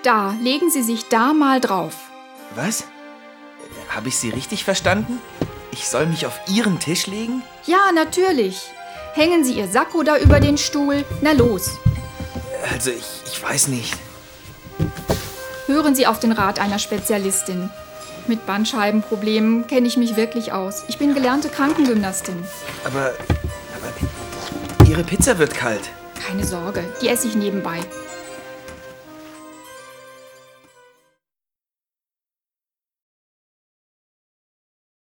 Da, legen Sie sich da mal drauf. Was? Habe ich Sie richtig verstanden? Ich soll mich auf Ihren Tisch legen? Ja, natürlich. Hängen Sie Ihr Sakko da über den Stuhl. Na los. Also, ich weiß nicht. Hören Sie auf den Rat einer Spezialistin. Mit Bandscheibenproblemen kenne ich mich wirklich aus. Ich bin gelernte Krankengymnastin. Aber Ihre Pizza wird kalt. Keine Sorge, die esse ich nebenbei.